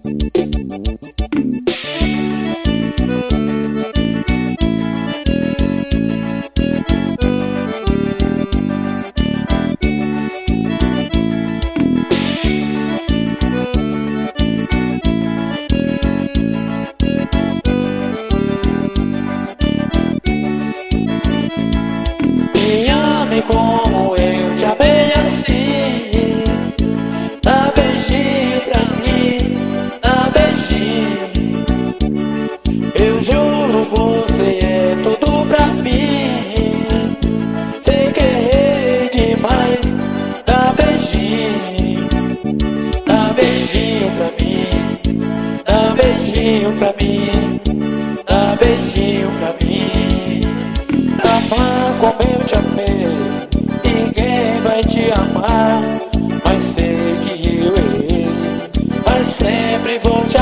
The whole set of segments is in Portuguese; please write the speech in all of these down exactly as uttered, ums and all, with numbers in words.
Como eu te amei assim, dá beijinho pra mim, dá beijinho. Eu juro, você é tudo pra mim. Sei que errei demais, dá beijinho, dá beijinho pra mim, dá beijinho pra mim, dá beijinho pra mim. Amar como eu te amei, ninguém vai te amar, mas sei que eu errei, mas sempre vou te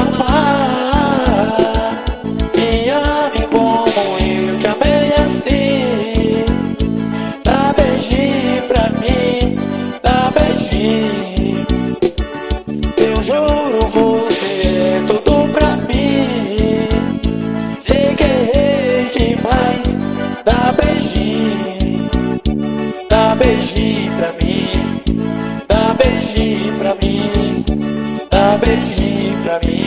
amar. Me ame como eu te amei assim, dá beijinho pra mim, dá beijinho. Eu juro, você é tudo pra mim. Sei que errei demais, dá beijinho, dá beijinho pra mim, dá beijinho pra mim, dá beijinho pra mim.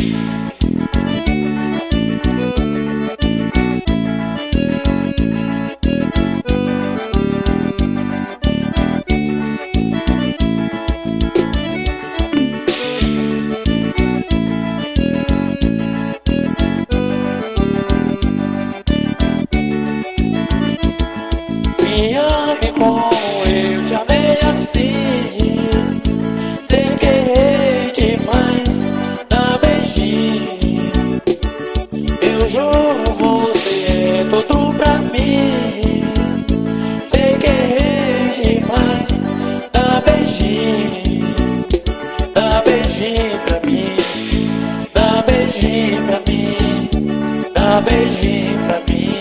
Me ame como eu te amei assim, sei que errei demais, dá beijinho. Eu juro, você é tudo pra mim. Sei que errei demais, dá beijinho, dá beijinho pra mim, dá beijinho pra mim, dá beijinho pra mim.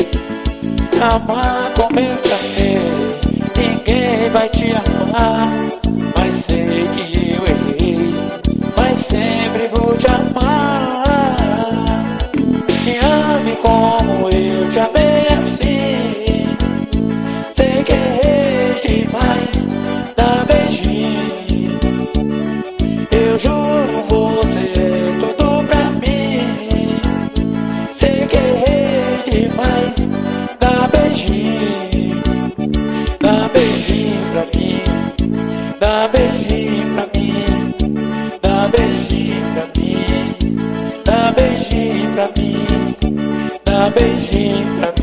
Amar como eu te amei, ninguém vai te amar, mas sei que eu errei, mas sempre vou te amar. Me ame como eu te amei assim, sei que errei demais, dá beijinho. Eu juro, você é tudo pra mim. Sei que errei demais, dá beijinho, dá beijinho pra mim, dá beijinho pra mim, dá beijinho pra mim, dá beijinho pra mim, dá beijinho pra mim.